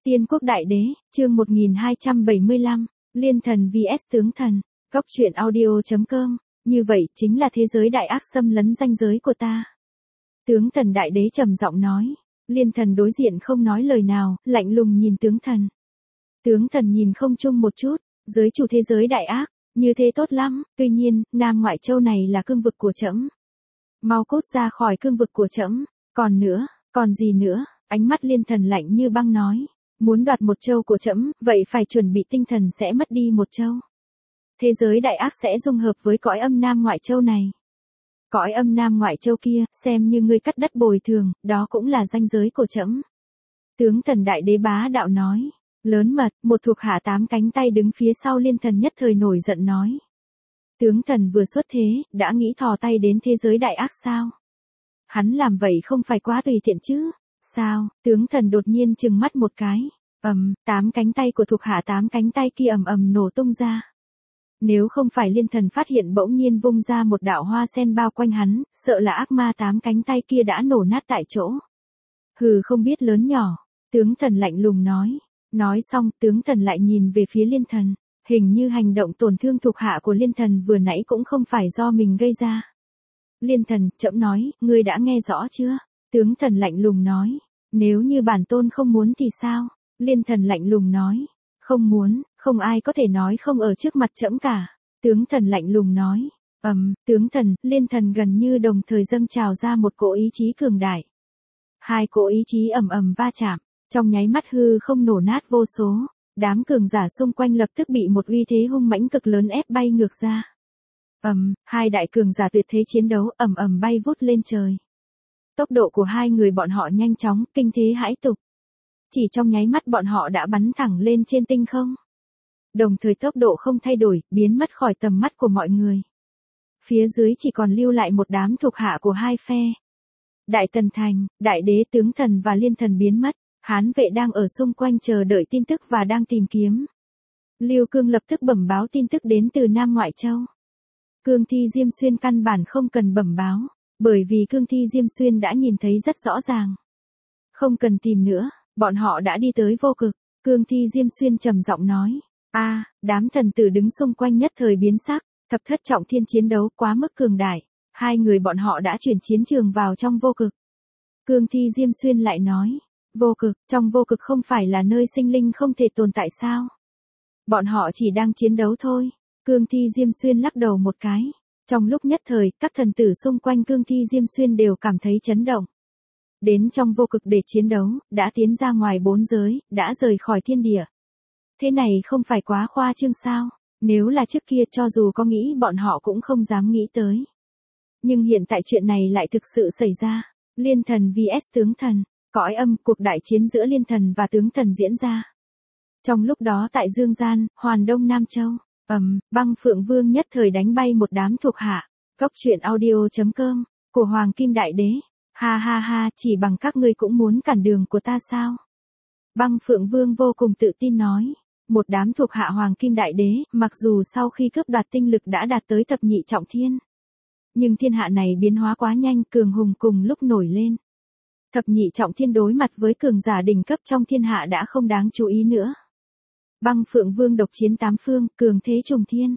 Tiên quốc đại đế, chương 1275, Liên thần vs tướng thần, Cóc truyện audio.com, như vậy chính là thế giới đại ác xâm lấn ranh giới của ta. Tướng thần đại đế trầm giọng nói, Liên thần đối diện không nói lời nào, lạnh lùng nhìn tướng thần. Tướng thần nhìn không chung một chút, giới chủ thế giới đại ác, như thế tốt lắm, tuy nhiên, Nam Ngoại Châu này là cương vực của trẫm. Mau cút ra khỏi cương vực của trẫm, còn gì nữa, ánh mắt Liên thần lạnh như băng nói. Muốn đoạt một châu của trẫm, vậy phải chuẩn bị tinh thần sẽ mất đi một châu. Thế giới đại ác sẽ dung hợp với cõi âm Nam Ngoại Châu này. Cõi âm Nam Ngoại Châu kia, xem như ngươi cắt đất bồi thường, đó cũng là ranh giới của trẫm. Tướng thần đại đế bá đạo nói, lớn mật, một thuộc hạ 8 cánh tay đứng phía sau Liên thần nhất thời nổi giận nói. Tướng thần vừa xuất thế, đã nghĩ thò tay đến thế giới đại ác sao? Hắn làm vậy không phải quá tùy tiện chứ? Sao? Tướng thần đột nhiên trừng mắt một cái. 8 cánh tay của thuộc hạ 8 cánh tay kia ầm nổ tung ra. Nếu không phải Liên thần phát hiện bỗng nhiên vung ra một đạo hoa sen bao quanh hắn, sợ là ác ma 8 cánh tay kia đã nổ nát tại chỗ. Hừ, không biết lớn nhỏ. Tướng thần lạnh lùng nói. Nói xong, tướng thần lại nhìn về phía Liên thần. Hình như hành động tổn thương thuộc hạ của Liên thần vừa nãy cũng không phải do mình gây ra. Liên thần, trẫm nói, ngươi đã nghe rõ chưa? Tướng thần lạnh lùng nói, nếu như bản tôn không muốn thì sao? Liên thần lạnh lùng nói, không muốn, không ai có thể nói không ở trước mặt trẫm cả. Tướng thần lạnh lùng nói, tướng thần, Liên thần gần như đồng thời dâng trào ra một cỗ ý chí cường đại. Hai cỗ ý chí ầm va chạm, trong nháy mắt hư không nổ nát vô số, đám cường giả xung quanh lập tức bị một uy thế hung mãnh cực lớn ép bay ngược ra. Hai đại cường giả tuyệt thế chiến đấu ầm bay vút lên trời. Tốc độ của hai người bọn họ nhanh chóng, kinh thế hãi tục. Chỉ trong nháy mắt bọn họ đã bắn thẳng lên trên tinh không. Đồng thời tốc độ không thay đổi, biến mất khỏi tầm mắt của mọi người. Phía dưới chỉ còn lưu lại một đám thuộc hạ của hai phe. Đại Tần Thành, Đại Đế tướng thần và Liên thần biến mất. Hán vệ đang ở xung quanh chờ đợi tin tức và đang tìm kiếm. Lưu Cương lập tức bẩm báo tin tức đến từ Nam Ngoại Châu. Cương Thi Diêm Xuyên căn bản không cần bẩm báo. Bởi vì Cương Thi Diêm Xuyên đã nhìn thấy rất rõ ràng. Không cần tìm nữa, bọn họ đã đi tới vô cực. Cương Thi Diêm Xuyên trầm giọng nói. Đám thần tử đứng xung quanh nhất thời biến sắc, thập thất trọng thiên chiến đấu quá mức cường đại. Hai người bọn họ đã chuyển chiến trường vào trong vô cực. Cương Thi Diêm Xuyên lại nói. Vô cực, trong vô cực không phải là nơi sinh linh không thể tồn tại sao? Bọn họ chỉ đang chiến đấu thôi. Cương Thi Diêm Xuyên lắc đầu một cái. Trong lúc nhất thời, các thần tử xung quanh Cương Thi Diêm Xuyên đều cảm thấy chấn động. Đến trong vô cực để chiến đấu, đã tiến ra ngoài 4 giới, đã rời khỏi thiên địa. Thế này không phải quá khoa trương sao? Nếu là trước kia cho dù có nghĩ bọn họ cũng không dám nghĩ tới. Nhưng hiện tại chuyện này lại thực sự xảy ra. Liên thần vs tướng thần, cõi âm, cuộc đại chiến giữa Liên thần và tướng thần diễn ra. Trong lúc đó tại Dương Gian, Hoàn Đông Nam Châu. Băng Phượng Vương nhất thời đánh bay một đám thuộc hạ. Cóc truyện audio.com, của Hoàng Kim Đại Đế. Ha, chỉ bằng các ngươi cũng muốn cản đường của ta sao? Băng Phượng Vương vô cùng tự tin nói. Một đám thuộc hạ Hoàng Kim Đại Đế, mặc dù sau khi cướp đoạt tinh lực đã đạt tới thập nhị trọng thiên. Nhưng thiên hạ này biến hóa quá nhanh, cường hùng cùng lúc nổi lên. Thập nhị trọng thiên đối mặt với cường giả đỉnh cấp trong thiên hạ đã không đáng chú ý nữa. Băng Phượng Vương độc chiến 8 phương, cường thế trùng thiên.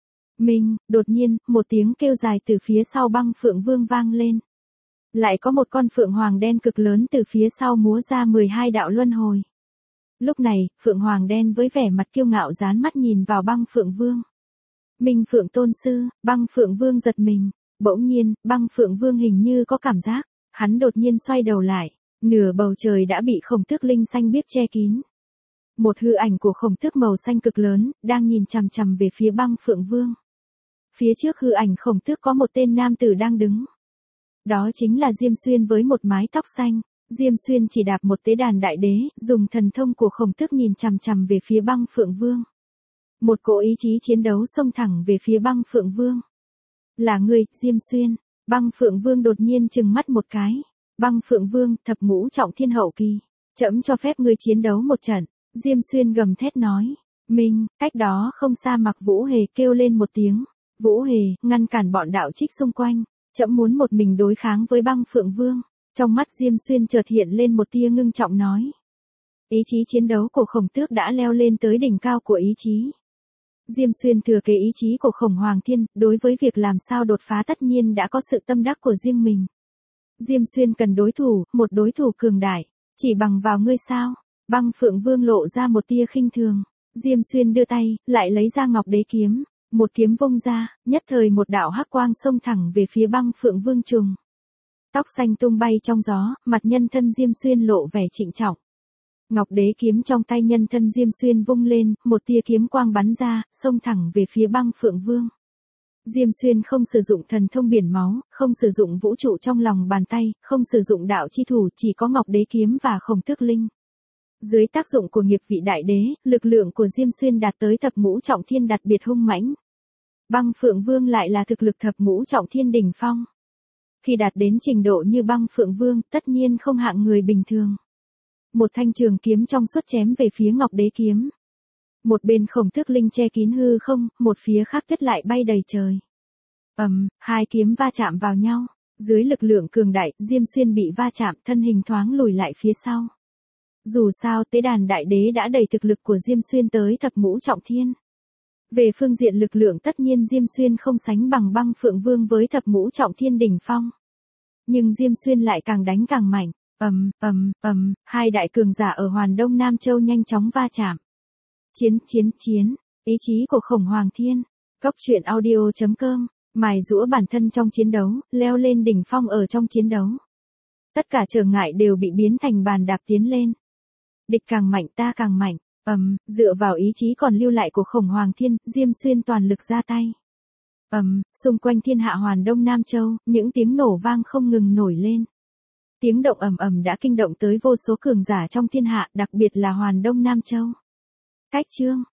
Đột nhiên, một tiếng kêu dài từ phía sau Băng Phượng Vương vang lên. Lại có một con Phượng Hoàng đen cực lớn từ phía sau múa ra 12 đạo luân hồi. Lúc này, Phượng Hoàng đen với vẻ mặt kiêu ngạo dán mắt nhìn vào Băng Phượng Vương. Minh Phượng Tôn Sư, Băng Phượng Vương giật mình. Bỗng nhiên, Băng Phượng Vương hình như có cảm giác. Hắn đột nhiên xoay đầu lại. Nửa bầu trời đã bị khổng tước linh xanh biếc che kín. Một hư ảnh của khổng tước màu xanh cực lớn, đang nhìn chằm chằm về phía Băng Phượng Vương. Phía trước hư ảnh khổng tước có một tên nam tử đang đứng. Đó chính là Diêm Xuyên với một mái tóc xanh. Diêm Xuyên chỉ đạp một tế đàn đại đế, dùng thần thông của khổng tước nhìn chằm chằm về phía Băng Phượng Vương. Một cỗ ý chí chiến đấu xông thẳng về phía Băng Phượng Vương. Là ngươi, Diêm Xuyên. Băng Phượng Vương đột nhiên trừng mắt một cái. Băng Phượng Vương, thập ngũ trọng thiên hậu kỳ. Trẫm cho phép ngươi chiến đấu một trận. Diêm Xuyên gầm thét nói. Cách đó không xa Mặc Vũ Hề kêu lên một tiếng. Vũ Hề, ngăn cản bọn đạo trích xung quanh. Trẫm muốn một mình đối kháng với Băng Phượng Vương. Trong mắt Diêm Xuyên chợt hiện lên một tia ngưng trọng nói. Ý chí chiến đấu của Khổng Tước đã leo lên tới đỉnh cao của ý chí. Diêm Xuyên thừa kế ý chí của Khổng Hoàng Thiên, đối với việc làm sao đột phá tất nhiên đã có sự tâm đắc của riêng mình. Diêm Xuyên cần đối thủ, một đối thủ cường đại. Chỉ bằng vào ngươi sao? Băng Phượng Vương lộ ra một tia khinh thường. Diêm Xuyên đưa tay, lại lấy ra Ngọc Đế kiếm. Một kiếm vung ra, nhất thời một đạo hắc quang xông thẳng về phía Băng Phượng Vương trùng. Tóc xanh tung bay trong gió, mặt nhân thân Diêm Xuyên lộ vẻ trịnh trọng. Ngọc Đế kiếm trong tay nhân thân Diêm Xuyên vung lên, một tia kiếm quang bắn ra, xông thẳng về phía Băng Phượng Vương. Diêm Xuyên không sử dụng thần thông biển máu, không sử dụng vũ trụ trong lòng bàn tay, không sử dụng đạo chi thủ, chỉ có Ngọc Đế kiếm và Khổng Tước Linh. Dưới tác dụng của nghiệp vị đại đế, lực lượng của Diêm Xuyên đạt tới thập ngũ trọng thiên đặc biệt hung mãnh. Băng Phượng Vương lại là thực lực thập ngũ trọng thiên đỉnh phong. Khi đạt đến trình độ như Băng Phượng Vương, tất nhiên không hạng người bình thường. Một thanh trường kiếm trong suốt chém về phía Ngọc Đế kiếm. Một bên Khổng Tước Linh che kín hư không, một phía khác tuyết lại bay đầy trời. Hai kiếm va chạm vào nhau. Dưới lực lượng cường đại, Diêm Xuyên bị va chạm, thân hình thoáng lùi lại phía sau. Dù sao tế đàn đại đế đã đẩy thực lực của Diêm Xuyên tới thập ngũ trọng thiên. Về phương diện lực lượng tất nhiên Diêm Xuyên không sánh bằng Băng Phượng Vương với thập ngũ trọng thiên đỉnh phong. Nhưng Diêm Xuyên lại càng đánh càng mạnh. Hai đại cường giả ở Hoàn Đông Nam Châu nhanh chóng va chạm. Chiến, ý chí của Khổng Hoàng Thiên. Cốc truyện audio.com, mài giũa bản thân trong chiến đấu, leo lên đỉnh phong ở trong chiến đấu. Tất cả trở ngại đều bị biến thành bàn đạp tiến lên. Địch càng mạnh ta càng mạnh. Dựa vào ý chí còn lưu lại của Khổng Hoàng Thiên, Diêm Xuyên toàn lực ra tay. Xung quanh thiên hạ Hoàn Đông Nam Châu, những tiếng nổ vang không ngừng nổi lên. Tiếng động ầm đã kinh động tới vô số cường giả trong thiên hạ, đặc biệt là Hoàn Đông Nam Châu. Cách chương